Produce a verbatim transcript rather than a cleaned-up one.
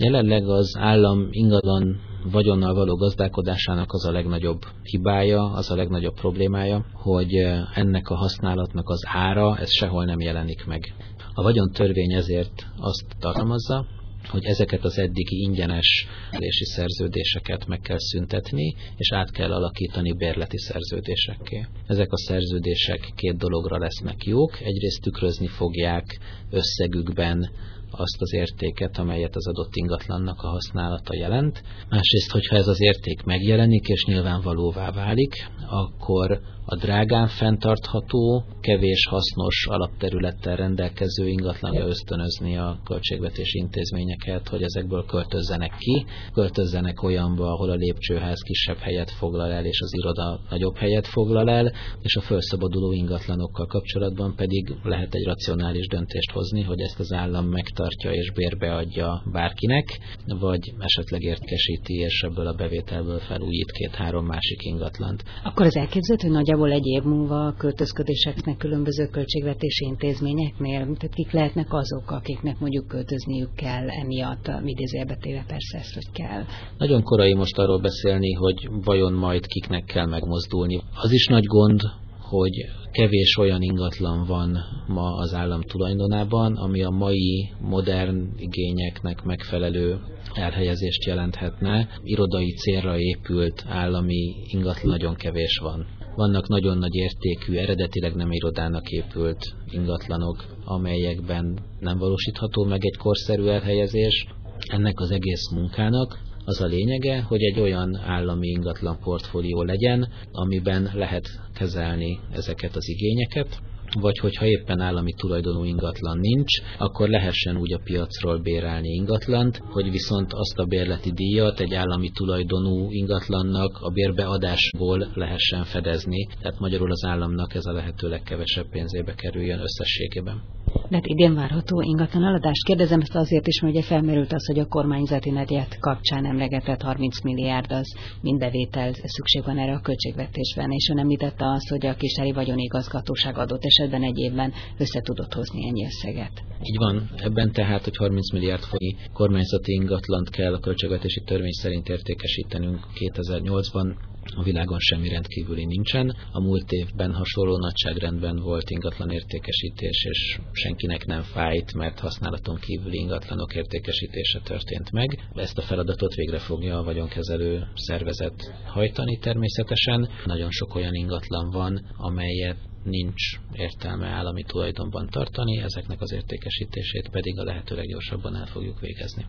Jelenleg az állam ingatlan vagyonnal való gazdálkodásának az a legnagyobb hibája, az a legnagyobb problémája, hogy ennek a használatnak az ára, ez sehol nem jelenik meg. A vagyontörvény ezért azt tartalmazza, hogy ezeket az eddigi ingyenes bérlési szerződéseket meg kell szüntetni, és át kell alakítani bérleti szerződésekké. Ezek a szerződések két dologra lesznek jók. Egyrészt tükrözni fogják összegükben azt az értéket, amelyet az adott ingatlannak a használata jelent. Másrészt, hogyha ez az érték megjelenik és nyilvánvalóvá válik, akkor a drágán fenntartható, kevés hasznos alapterülettel rendelkező ingatlanra ösztönözni a költségvetési intézményeket, hogy ezekből költözzenek ki, költözzenek olyanba, ahol a lépcsőház kisebb helyet foglal el, és az iroda nagyobb helyet foglal el, és a felszabaduló ingatlanokkal kapcsolatban pedig lehet egy racionális döntést hozni, hogy ezt az állam megtartja és bérbe adja bárkinek, vagy esetleg értékesíti, és ebből a bevételből felújít két-három másik ingatlant. Akkor az elképzelhető, hogy nagyjából egy év múlva a költözködéseknek különböző költségvetési intézményeknél, tehát kik lehetnek azok, akiknek mondjuk költözniük kell emiatt, idézőjelbe téve persze ezt, hogy kell. Nagyon korai most arról beszélni, hogy vajon majd kiknek kell megmozdulni. Az is nagy gond, hogy kevés olyan ingatlan van ma az állam tulajdonában, ami a mai modern igényeknek megfelelő elhelyezést jelenthetne. Irodai célra épült állami ingatlan nagyon kevés van. Vannak nagyon nagy értékű, eredetileg nem irodának épült ingatlanok, amelyekben nem valósítható meg egy korszerű elhelyezés. Ennek az egész munkának az a lényege, hogy egy olyan állami ingatlan portfólió legyen, amiben lehet kezelni ezeket az igényeket, vagy hogyha éppen állami tulajdonú ingatlan nincs, akkor lehessen úgy a piacról bérelni ingatlant, hogy viszont azt a bérleti díjat egy állami tulajdonú ingatlannak a bérbeadásból lehessen fedezni, tehát magyarul az államnak ez a lehető legkevesebb pénzébe kerüljön összességében. De hát idén várható ingatlan eladás. Kérdezem ezt azért is, mert ugye felmerült az, hogy a kormányzati negyed kapcsán emlegetett harminc milliárd az mind bevétel, szükség van erre a költségvetésben, és ön említette azt, hogy a Kistári Vagyonigazgatóság adott esetben egy évben össze tudott hozni ennyi összeget. Így van. Ebben tehát, hogy harminc milliárd forintnyi kormányzati ingatlant kell a költségvetési törvény szerint értékesítenünk kétezer-nyolcban, a világon semmi rendkívüli nincsen. A múlt évben hasonló nagyságrendben volt ingatlan értékesítés, és senkinek nem fájt, mert használaton kívüli ingatlanok értékesítése történt meg. Ezt a feladatot végre fogja a vagyonkezelő szervezet hajtani természetesen. Nagyon sok olyan ingatlan van, amelyet nincs értelme állami tulajdonban tartani, ezeknek az értékesítését pedig a lehető leggyorsabban el fogjuk végezni.